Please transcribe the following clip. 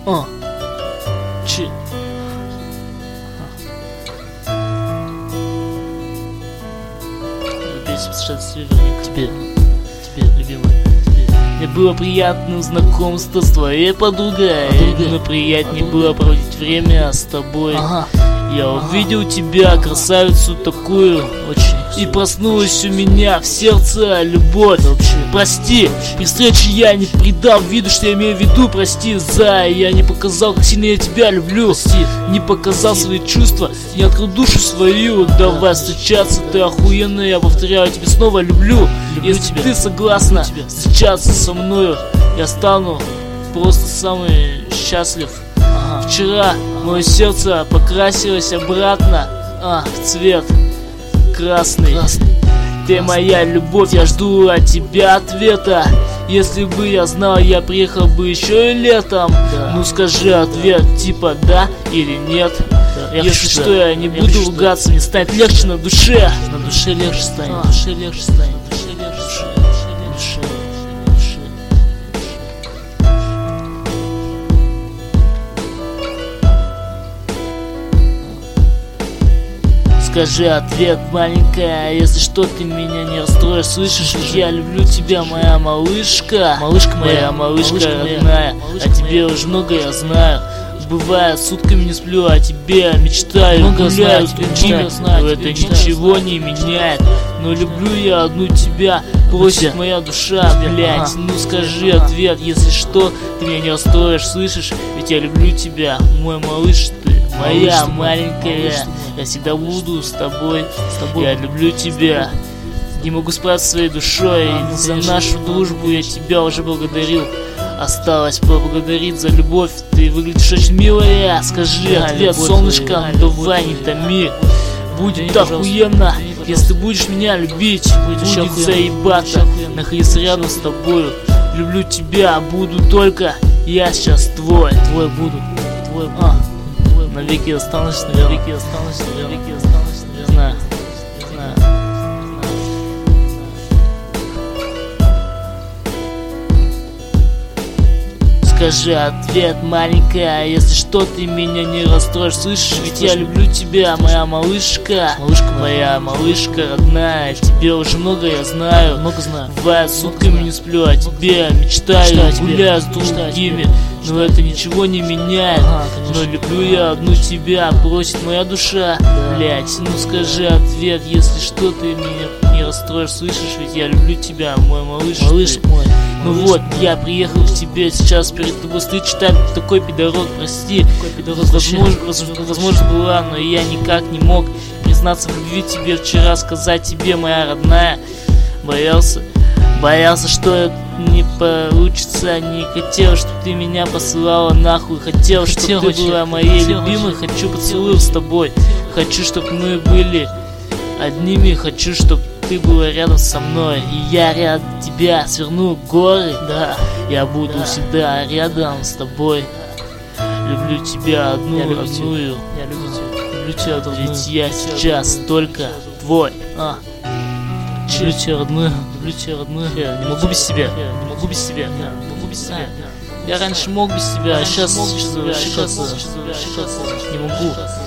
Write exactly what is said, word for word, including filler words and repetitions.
А. Че? Тебе, тебе, любимый, тебе. Мне было приятно знакомство с твоей подругой, Подруга. Но приятнее Подруга. было проводить время с тобой. Ага. Я ага. увидел тебя, красавицу такую, очень. И проснулась у меня в сердце любовь. Вообще. Прости, Вообще. при встрече я не придал виду, что я имею в виду. Прости, за я не показал, как сильно я тебя люблю. Прости. Не показал Прости. свои чувства, не открыл душу свою. Да. Давай встречаться, ты охуенная, я повторяю, тебя снова люблю. люблю Если тебя. ты согласна встречаться со мною, я стану просто самый счастлив. Ага. Вчера мое сердце покрасилось обратно а, в цвет красный. красный. Ты моя любовь, я жду от тебя ответа. Если бы я знал, я приехал бы еще и летом. Да. Ну скажи ответ, типа да или нет. Да. Если что, я не я буду я ругаться, мне станет легче на душе. На душе легче станет, а. на душе легче станет, на душе легче станет, на душе, на душе. Скажи ответ, маленькая, если что, ты меня не расстроишь, слышишь? Я люблю тебя, моя малышка. Малышка моя, малышка, малышка родная. Малышка о тебе уже много я знаю. Бывает, сутками не сплю, о тебе мечтаю. Много гуляю с другими, но это ничего не меняет. Но люблю я одну тебя, просит моя душа, блять. Ну скажи ответ, если что, ты меня не расстроишь, слышишь? Ведь я люблю тебя, мой малыш ты. Моя маленькая, я всегда буду с тобой, с тобой. Я люблю тебя. Не могу справиться своей душой. А, за нашу дружбу я тебя уже благодарил. Осталось поблагодарить за любовь. Ты выглядишь очень милая. Скажи да, ответ, солнышко, да, давай не томи. Будет да, охуенно, если ты будешь меня любить. Будет заебаться находиться рядом с тобою. Люблю тебя, буду только я сейчас твой. Твой буду, твой буду. А. Навеки останусь, навеки останусь, навеки останусь, не знаю, не знаю, Скажи ответ, маленькая, если что, ты меня не расстроишь, слышишь? Ведь я люблю тебя, моя малышка. Малышка моя, малышка родная, тебе уже много я знаю, много знаю. Бывает, сутками не сплю, о тебе мечтаю, гуляю с другими. Но это ничего не меняет. Ага, но люблю я одну тебя, просит моя душа. Да. Блять, ну скажи ответ, если что, ты меня не расстроишь, слышишь? Ведь я люблю тебя, мой малыш. Малыш ты. мой. Ну малыш вот, мой. я приехал к тебе сейчас перед тобой стоит читать такой пидорок, прости. Такой пидорок, возможно, возможно была, но я никак не мог признаться в любви тебе вчера, сказать тебе, моя родная. Боялся. Боялся, что не получится. Не хотел, чтобы ты меня посылала нахуй. Хотел, чтобы ты была моей любимой. Хочу поцелуев с тобой. Хочу, чтобы мы были одними. Хочу, чтобы ты была рядом со мной. И я рядом тебя сверну горы. Да, я буду да. всегда рядом с тобой. Люблю тебя одну, я люблю родную. Тебя. Я люблю тебя. Люблю тебя родную. Ведь я сейчас только твой. А. Люблю тебя, родную, люблю тебя, родную. Я не могу без тебя, не могу без тебя, не могу без тебя. Я раньше мог без тебя, а сейчас, сейчас, сейчас не могу.